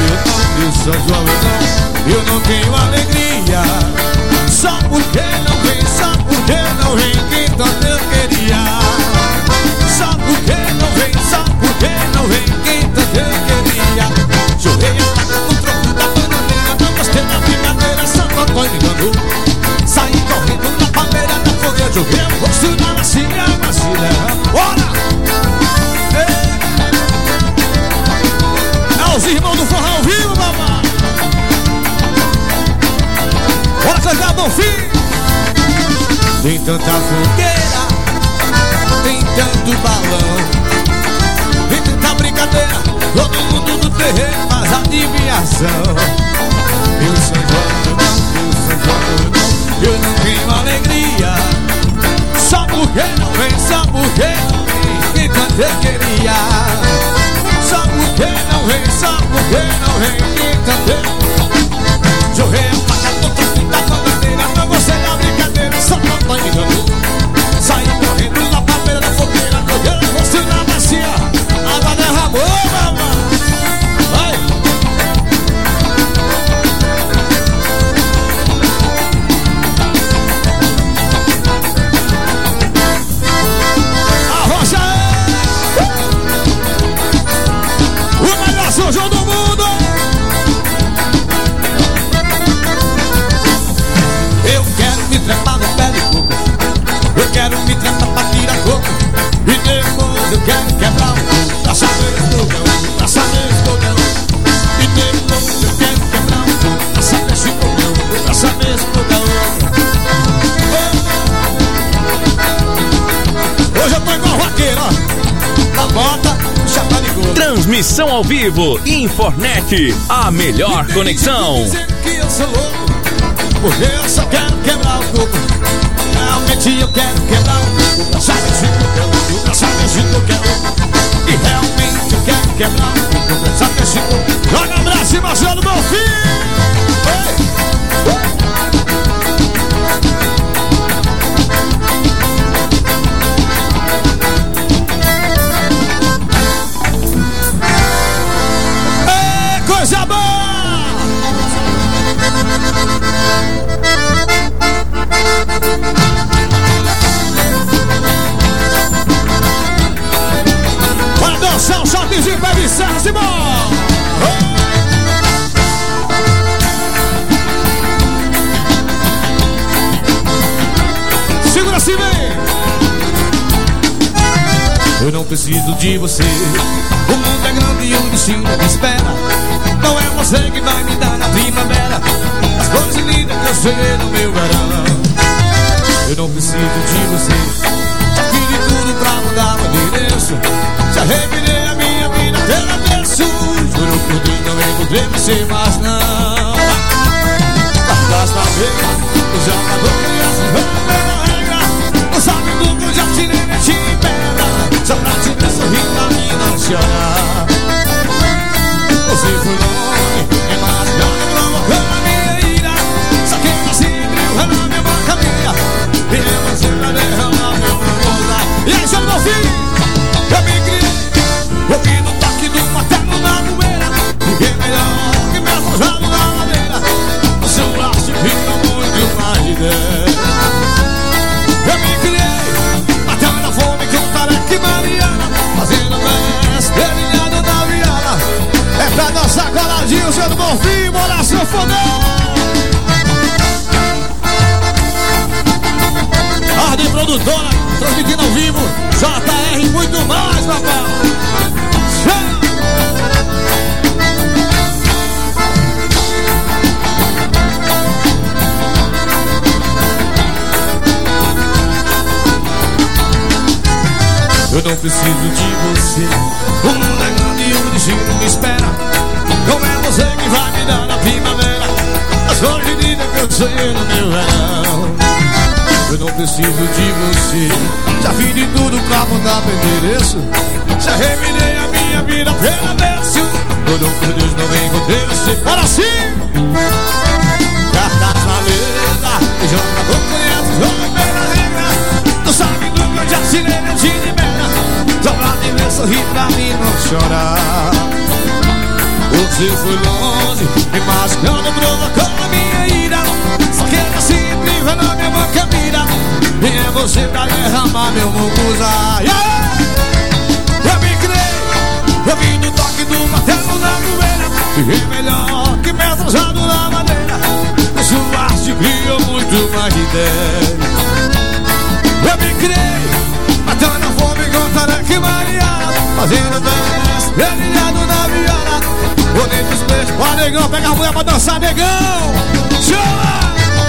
eu não tenho alegria. Só porque não vem quem tanto eu queria. Só porque não vem quem tanto eu queria. Chorei a faca no troco da bananeira, não gostei da brincadeira, Santo Antônio me enganou. Saí correndo na palmeira da fogueira, joguei o rosto na macia. Bora! É os irmãos do forró ao vivo, mamãe. Bora cantar, Bonfim! Tem tanta fogueira, tem tanto balão, tem tanta brincadeira, todo mundo no terreiro faz adivinhação. Eu São João eu não tenho alegria. Só porque não vem quem tanto eu queria. Só porque não vem quem tanto eu. Joguei a faca no troco da bananeira, não gostei da brincadeira, só não me enganou. Saí correndo na palmeira da fogueira, joguei o rosto na macia. Água derramou, mamãe. Vai! A rocha é o melhor São João do mundo. Eu quero me trepar no pé de coco, eu quero me trepar pra tirar coco, e depois eu quero quebrar o coco, pra saber escolher um, pra saber escolher um. E depois eu quero quebrar o coco, pra saber escolher um, pra saber escolher um. Hoje eu tô igual vaqueiro, ó, na bota, chapéu de coco. Transmissão ao vivo, Infornet, a melhor conexão. Dizendo que eu sou louco, porque eu só quero quebrar o coco. Realmente eu quero quebrar o coco, pra saber se eu quero, pra saber se eu quero. E realmente eu quero quebrar o coco, pra saber se eu quero. Joga um abraço e Marcelo, meu filho! Coisa boa! Bora dançar um shotzinho pra Vicente, Simão! Segura assim, vem! Eu não preciso de você, o mundo é grande e o destino me espera. Não é você que vai me dar na primavera as coisas lindas que eu sei no meu verão. Eu não preciso de você, já fiz de tudo pra mudar o endereço. Já revirei a minha vida pela avesso. Juro por Deus, não encontrei você mais não. Cartas na beira, eu já pagou crianças, pela regra. Não sabe nunca, eu já tirei leite em pedra, só pra te ver sorrir pra mim não chorar. Você foi longe, imaginando, provocando a minha ira. Só que você abriu na minha boca minha, e eu você pra derramar meu amor. E aí, chama meu filho, eu me criei, ouvindo o toque do martelo na poeira. Ninguém melhor que meu forjado na madeira. O seu braço fica muito mais de 10. Eu me criei, matando a fome com tareca e Mariana, fazendo verso, dedilhado na viola. É pra dançar coladinho, seu do Bonfim, bora, seu Eu não preciso de você. O mundo é grande e o destino me espera. Não é você que vai me dar na primavera as flores de vida que eu sonhei no meu verão. Eu não preciso de você. Já fiz de tudo pra mudar meu endereço. Já revirei a minha vida pela verso. Juro por Deus não encontrei você. Para sim! Cartas na mesa, joga com conhece, joga pela regra. Tu sabe do que eu já assinei, meu te libera. Só pra te ver sorrir pra mim não chorar. Você foi longe, me machucando, provocou a minha ira. Só que era sempre na minha boca mira. E é você pra derramar meu mucuza. Eu me criei, eu vim do toque do martelo na poeira. Fiquei melhor que metro usado na madeira. Sua arte criou muito mais ideia. Eu me criei, matando a fome com tareca e mariana. Fazendo verso, brilhado na viola. Bonito os beijos, ó negão, pega a mulher pra dançar, negão. Chama!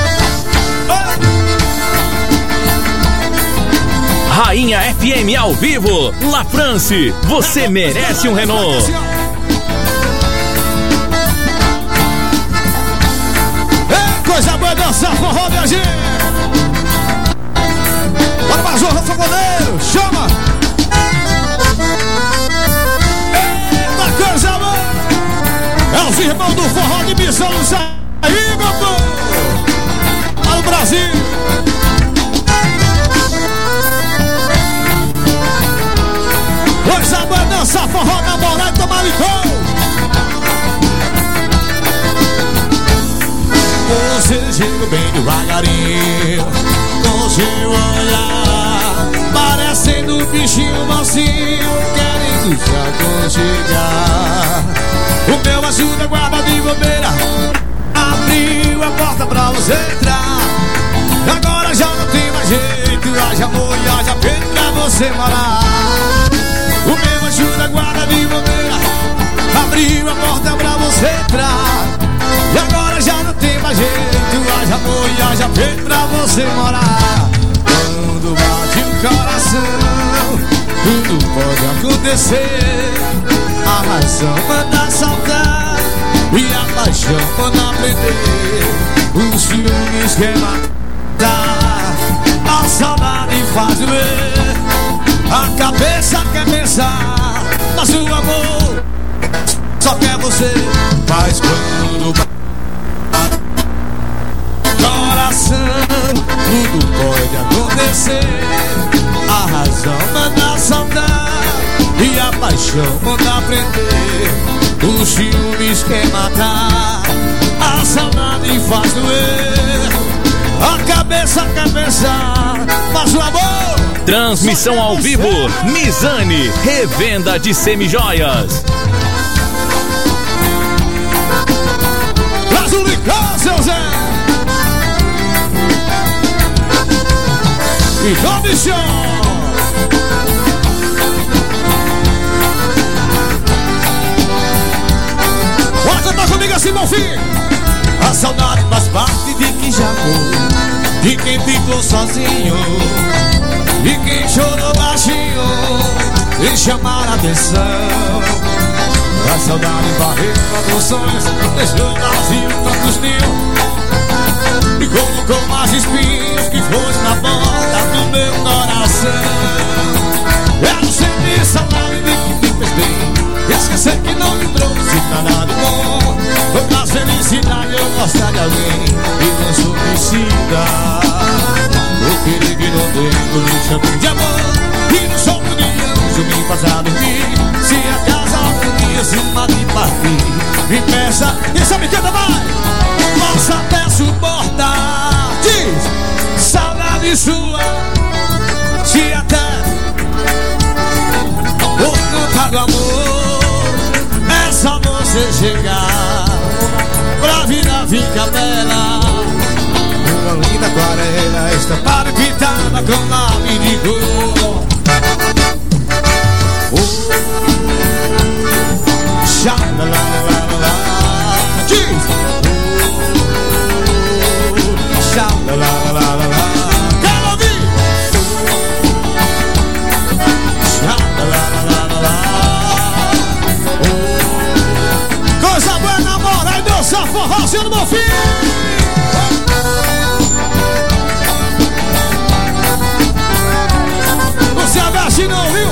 Rainha FM ao vivo, La France, você merece um Renault. Coisa boa dançar forró, minha gente. Bora pra Zorra, Fogoneiro, chama. Eita, coisa boa. É os irmãos do forró de Missão, aí, meu povo. Lá no Brasil. Coisa boa dançar forró, namorar e tomar licor. Você chega bem devagarinho, com seu olhar parecendo um bichinho mansinho, querendo se aconchegar. O meu ajuda guarda de bobeira, abriu a porta pra você entrar. Agora já não tem mais jeito, haja amor e haja peito pra você morar. O meu ajuda guarda de bobeira, abriu a porta pra você entrar. E agora já não tem mais jeito, haja amor e haja peito pra você morar. Quando bate o coração, tudo pode acontecer. A razão manda saltar e a paixão manda aprender. Os ciúmes quer matar, a saudade faz doer. A cabeça quer pensar, mas o amor só quer você. Mas quando coração, tudo pode acontecer. A razão manda saudar e a paixão manda aprender. Os ciúmes quer matar, a saudade faz doer. A cabeça quer pensar, mas o amor. Transmissão ao vivo, Mizane, revenda de semijoias. Traz o licor, seu Zé. E João Chão. Pode cantar comigo assim, meu filho. A saudade faz parte de quem já foi, de quem ficou sozinho, de quem chorou baixinho e chamar a atenção. A saudade varreu tantos sonhos, deixou vazio tantos ninhos e colocou mais espinhos que fosse na porta do meu coração. Eu senti saudade de que me fez bem, esquecer que não me trouxe nada de bom. Foi pra felicidade eu gostar de alguém e não sou suicida. Eu queria que não tenho lixo de amor e não sou de anjo me faz a dormir. Se a casa algum dia se mata e partir, me peça e sabe que ainda vai. Posso até suportar, diz, saudade sua. Se até por conta do amor é só você chegar, pra vida fica bela. Uma linda aquarela estampada e pintada com lápis de cor. Xa-la-la-la-la-la, diz. Xa-la-la-la-la-la, quero ouvir. mexe não, viu?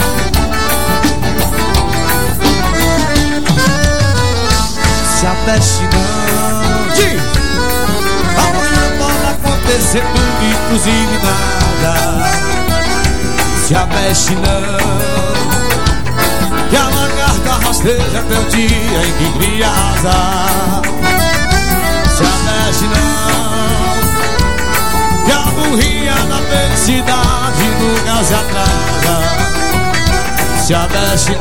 Se mexe não. Diz. Amanhã pode acontecer tudo, inclusive nada. Se mexe não. Que a lagarta rasteja até o dia em que cria asa. Se mexe não. Que a burrinha da felicidade nunca se atrasa. Se mexe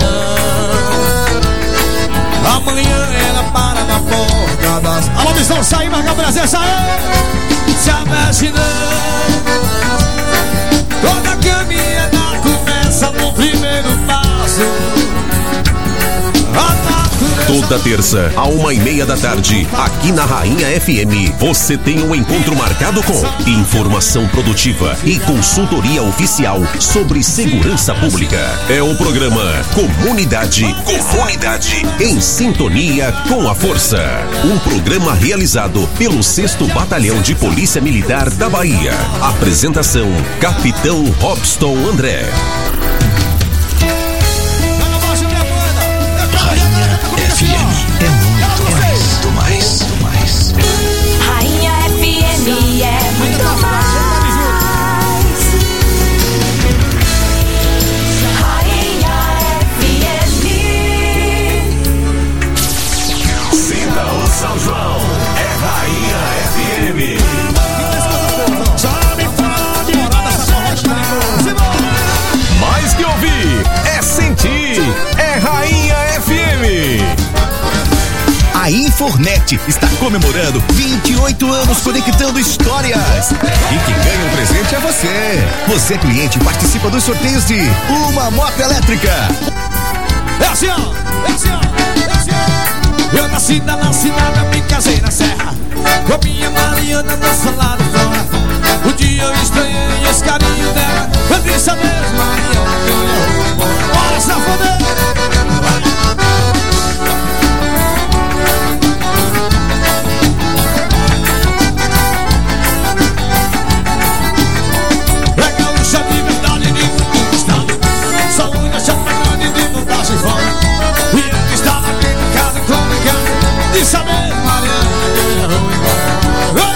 não. Amanhã ela para na porta das... Alô, missão, sai, marca a presença aí. Se mexe não. Toda caminhada começa no primeiro passo. Toda terça, à 1h30 da tarde, aqui na Rainha FM, você tem um encontro marcado com informação produtiva e consultoria oficial sobre segurança pública. É o programa Comunidade em Sintonia com a Força. Um programa realizado pelo 6º Batalhão de Polícia Militar da Bahia. Apresentação, Capitão Robson André. É muito mais. Rainha FM é muito mais. Rainha FM. Sinta o São João, é Rainha FM. Mais que ouvir, é sentir, é Rainha FM. A Infornet está comemorando 28 anos conectando histórias. E quem ganha um presente é você. Você é cliente e participa dos sorteios de uma moto elétrica. É assim, ó. Eu nasci na cidade, me casei na serra. Com minha Mariana no salado fora. Um dia eu estranhei esse carinho dela. Eu disse a Deus, Mariana, que eu vou embora. Bora, safadão! Saber, Mariana, que eu vou embora.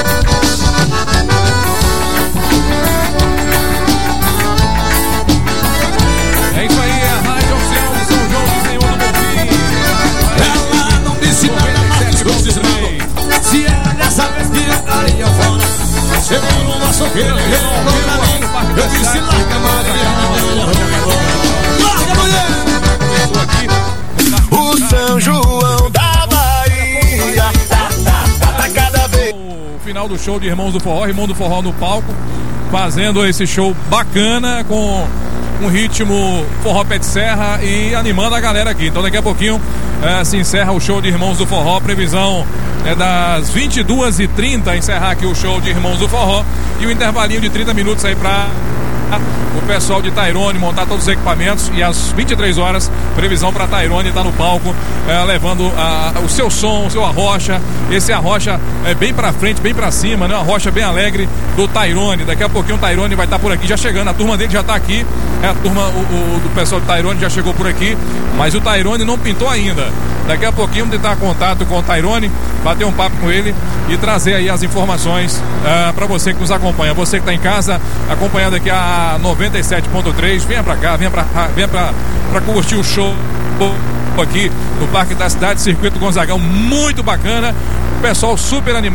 É isso aí, é a Rádio Oficial de São João do Senhor do Bonfim. Ela não disse nada, mas ficou. Se era dessa vez que entraria fora. Chegou no nosso filho, eu disse larga, Mariana, larga, mulher. O São João da final do show de Irmãos do Forró no palco, fazendo esse show bacana com um ritmo forró pé de serra e animando a galera aqui. Então daqui a pouquinho se encerra o show de Irmãos do Forró. Previsão é das 22h30 encerrar aqui o show de Irmãos do Forró e o intervalinho de 30 minutos aí pra o pessoal de Tairone montar todos os equipamentos e às 23 horas, previsão para Tairone estar no palco levando o seu som, o seu arrocha. Esse arrocha é bem para frente, bem para cima, né? Uma arrocha bem alegre do Tairone. Daqui a pouquinho o Tairone vai estar por aqui, já chegando, a turma dele já está aqui, a turma do pessoal do Tairone já chegou por aqui, mas o Tairone não pintou ainda. Daqui a pouquinho vamos tentar contato com o Tairone, bater um papo com ele e trazer aí as informações para você que nos acompanha. Você que está em casa acompanhando aqui a 97.3, venha para cá, venha para curtir o show aqui no Parque da Cidade, Circuito Gonzagão, muito bacana, o pessoal super animado.